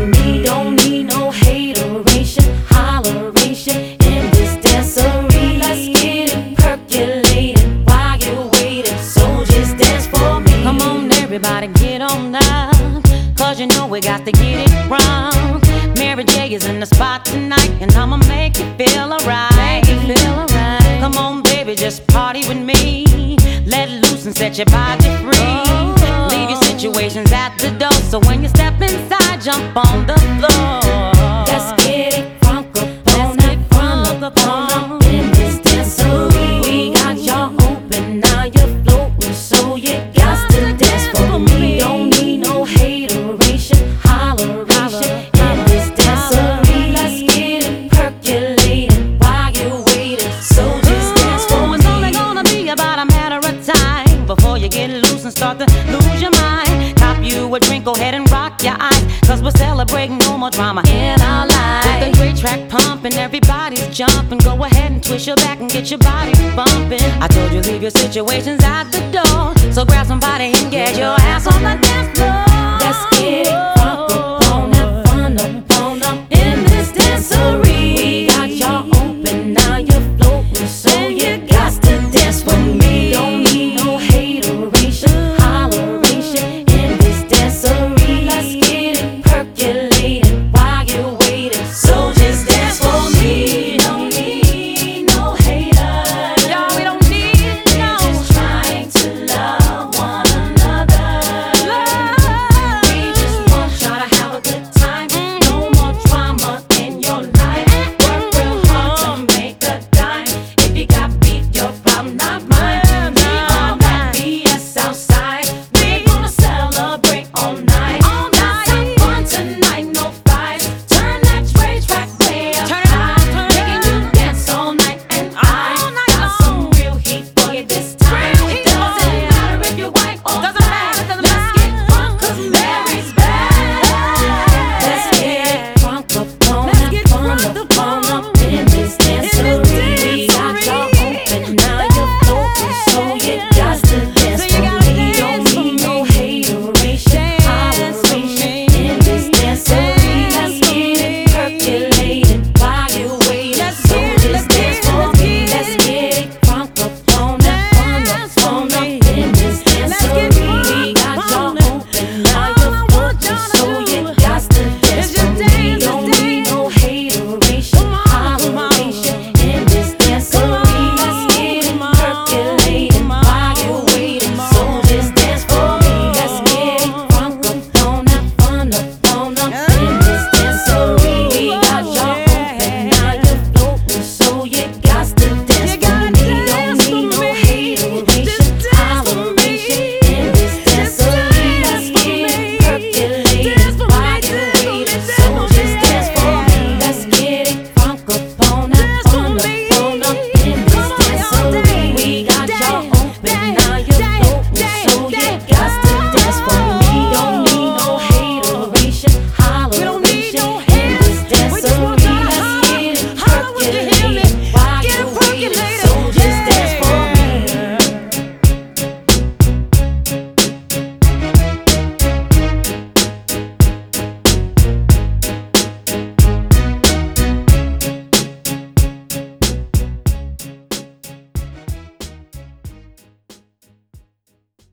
me. Don't need no hateration, holleration in this dancery. Let's get it percolating while you're waiting. So just dance for me. Come on, everybody, get on up, 'cause you know we got to get it wrong. Mary J is in the spot tonight, and I'ma make you feel alright. Come on, baby, just party with me. Let loose and set your body free. Leave your situations at the door, so when you step inside, jump on the floor. Let's get it crunk up on in this dancery. We got y'all open, now you're floating, so you got to dance for me. Don't need no hateration, holleration in this dancery. Let's get it percolating while you're waiting, so just dance for me. It's only gonna be about a matter of time before you get loose and start to lose your mind. Cop you a drink, go ahead and rock your eyes, 'cause we're celebrating no more drama in our lives. With a great track pumping, everybody's jumping. Go ahead and twist your back and get your body bumping. I told you leave your situations at the door, so grab somebody and get your ass on the dance floor. Let's get it